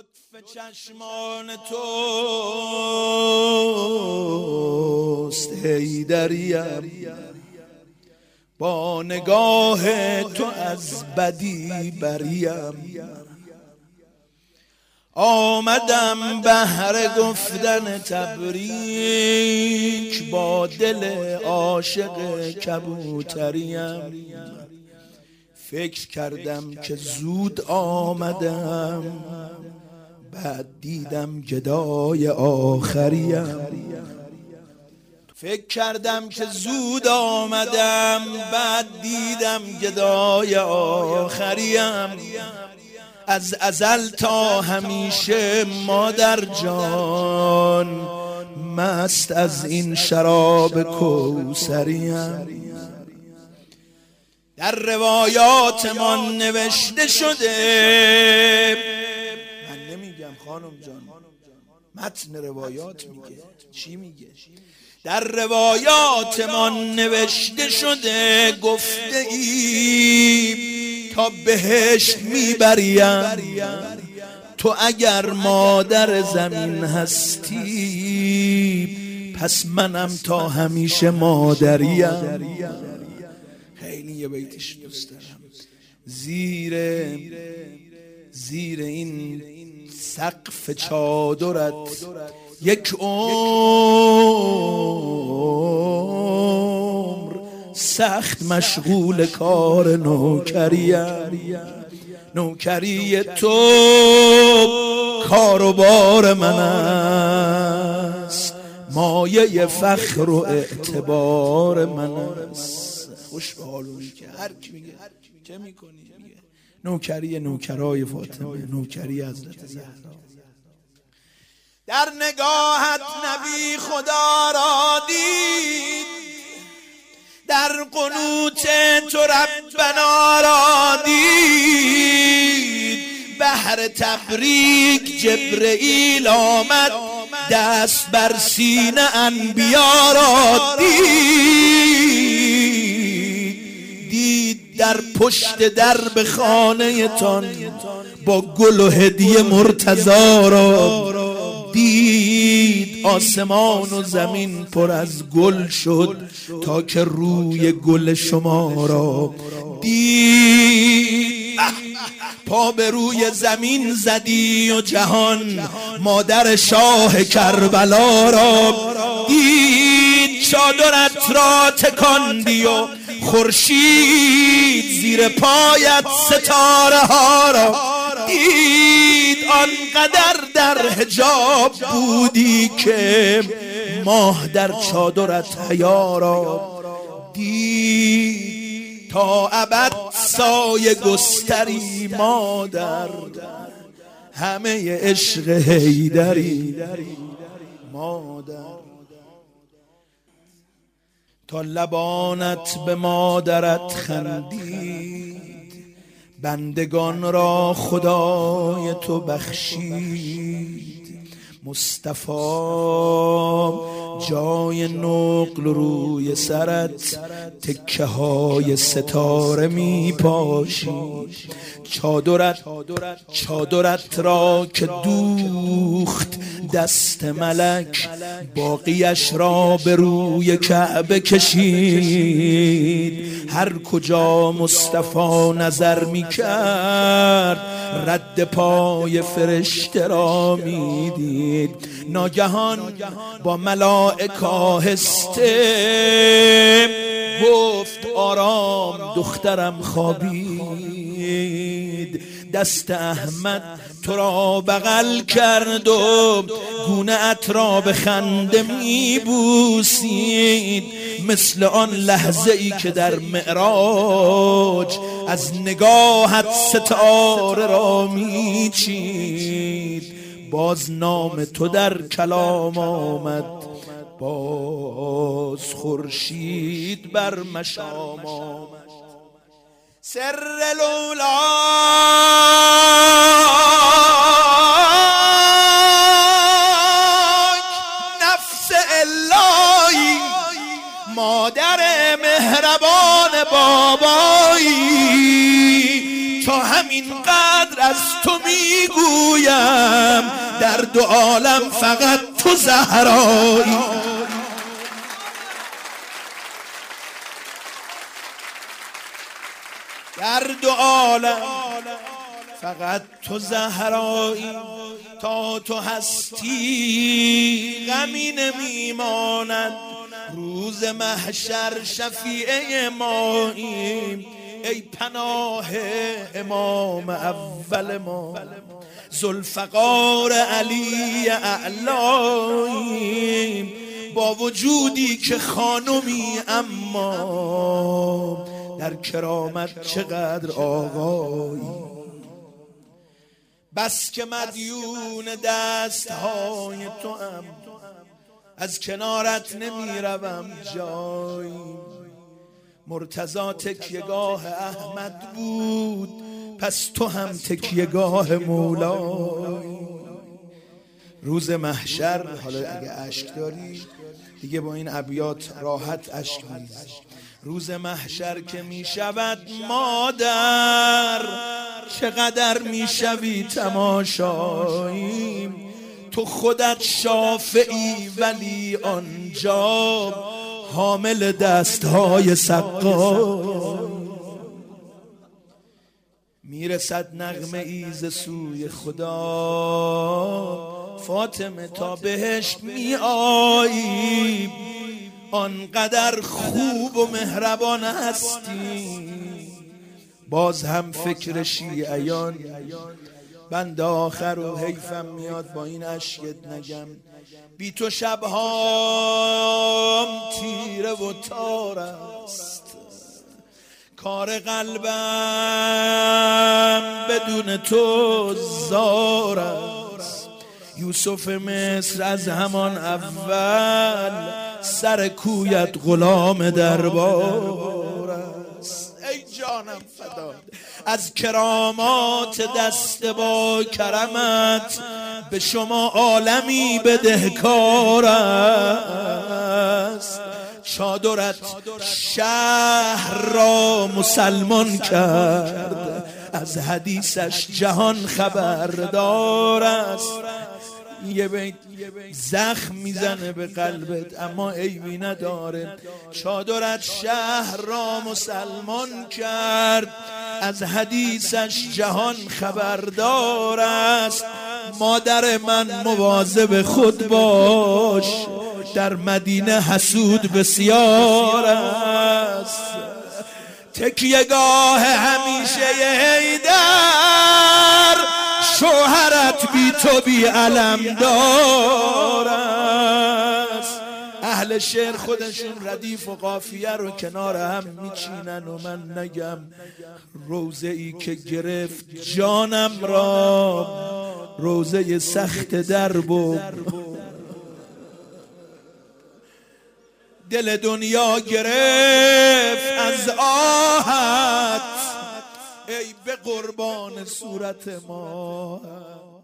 لطف چشمان توست حیدریم، با نگاه تو از بدی بریم. آمدم بهر گفتن تبریک، با دل عاشق کبوتریم. فکر کردم که زود آمدم، بعد دیدم گدای آخریم. فکر کردم که زود آمدم، بعد دیدم گدای آخریم. از ازل تا همیشه مادر جان، مست از این شراب کوثریم. در روایاتمان نوشته شده، من نمیگم خانم جان، متن روایات میگه. چی میگه؟ در روایاتمان نوشته شده، گفته ای تا بهشت میبریم، تو اگر مادر زمین هستی، پس منم تا همیشه مادریم. خیلی یه بیتش دوست دارم. زیر این سقف چادرت یک عمر، سخت مشغول کار نوکریم. نوکری تو کار و بار من است، مایه فخر و اعتبار من است. خوش به حالونی که هر کی میگه چه میکنی؟ میگه نوکری نوکرای فاطمه، نوکری حضرت زهرا. در نگاهت نبی خدا را دید، در قنوت تو ربنا را دید. بهر تبریک جبرئیل آمد، دست بر سینه انبیا را دید. در پشت درب خانه تان با گل و هدیه مرتضی را دید. آسمان و زمین پر از گل شد، تا که روی گل شما را دید. پا به روی زمین زدی و جهان مادر شاه کربلا را دید. چادرت را تکاندی و خورشید زیر پایت ستاره ها را دید. آنقدر در حجاب بودی که ماه در چادرت حیا را دید. تا ابد سایه گستری مادر، همه عشق حیدری مادر. تا لبانت به مادرت خندید، بندگان را خدای تو بخشید. مصطفی جای نقل روی سرت، تکه های ستاره می پاشید. چادرت را که دوخت دست ملک، باقیش را به روی کعبه کشید. هر کجا مصطفی نظر می کرد، رد پای فرشته را می دید. ناگهان با ملائک آهسته گفت آرام دخترم خوابید. دست احمد تو را بغل کرد و گونه ات را به خنده می بوسید، مثل آن لحظه ای که در معراج از نگاهت ستاره را می چید. باز نام تو در کلام آمد، باز خورشید بر مشام آمد. سر لولاک نفس الهی، مادر مهربان بابایی، تا همین قدر از تو میگویم دو عالم فقط تو زهرایی. در دو عالم فقط تو زهرایی، تا تو هستی غمی نمیماند، روز محشر شفیع ماییم. ای پناه امام اول ما، ذوالفقار علی اعلاییم. با وجودی که خانمی اما در کرامت چقدر آقایی. بس که مدیون دستهای تو هم، از کنارت نمی روم جایی. مرتضی تکیهگاه احمد بود، پس تو هم تکیهگاه مولایی. روز محشر، حالا اگه اشک داری دیگه با این ابیات راحت اشک میریزی. روز محشر که میشود مادر، چقدر میشوی تماشایی. تو خودت شافعی ولی آنجا حامل دستهای سقایی. میرسد نغمه ای ز سوی خدا، فاطمه تا بهشت می آیی. آنقدر خوب و مهربان هستی، باز هم فکر شیعیان. بند آخر و حیفم میاد با این اشکت نگم، بی تو شبهام تیره و تار است، کار قلبم بدون تو زار است. یوسف مصر از همان اول، سر کویت غلام دربار است. ای جانم فدای از کرامات دست با کرمت، به شما عالمی بدهکار است. چادرت شهر را مسلمان کرد، از حدیثش جهان خبردار است. یه بیت زخم میزنه به قلبت اما عیبی نداره. چادرت شهر را مسلمان کرد، از حدیثش جهان خبردار است. مادر من مواظب خود باش، در مدینه حسود بسیار است. تکیهگاه همیشه حیدر، شوهرت بی تو بی علم دار است. اهل شعر خودشون ردیف و قافیه رو کنار هم میچینن و من نگم. روزه ای که گرفت جانم را، روزه سخت درب و دل دنیا گرفت از آهت، ای به قربان صورت ما.